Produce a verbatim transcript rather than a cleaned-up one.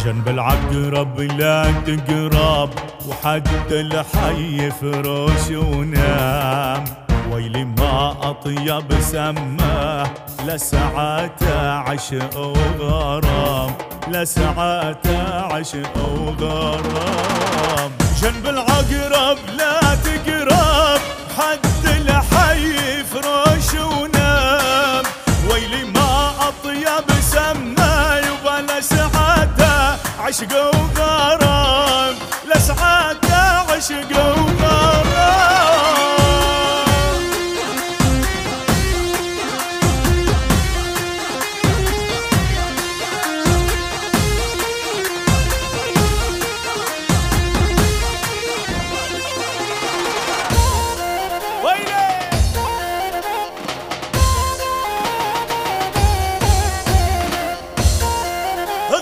جنب العقرب لا تقرب، وحتى الحي فروش ونام. ويلي ما أطيب سماه لساعاته عشق وغرام، لساعاته عشق وغرام. جنب العقرب لا تقرب، حتى الحي فروش ونام. ويلي ما أطيب سماه يبا لساعاته عشق وغرام، لساعاته عشق وغرام.